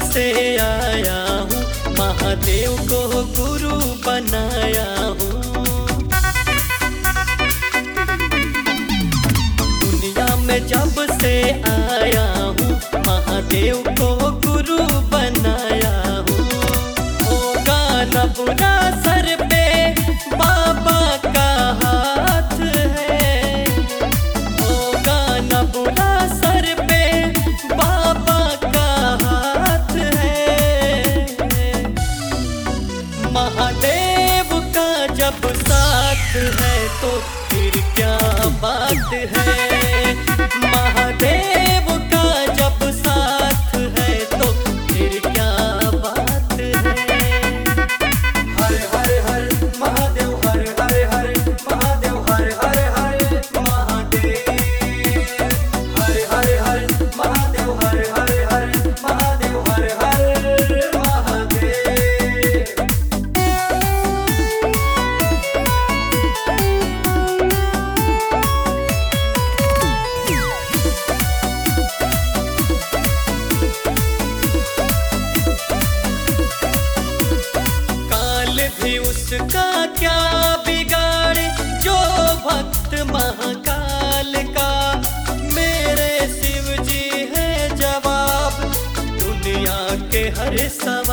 से आया हूँ, महादेव को गुरु बनाया हूँ। दुनिया में जब से आया हूँ, महादेव को गुरु बनाया हूँ। होगा न बुरा सर पे बाबा का हाथ है, होगा न बुरा सर पे बाबा का हाथ है। महादेव का जब साथ है तो फिर क्या बात है। महादेव का जब साथ है तो फिर क्या बात है। हर हर हर महादेव, हर हर हर महादेव, हर हर हर महादेव, हर हर हर महादेव, हर हर हर महादेव, हर हर महादेव। भी उसका क्या बिगाड़े जो भक्त महाकाल का। मेरे शिव जी है जवाब दुनिया के हर सवाल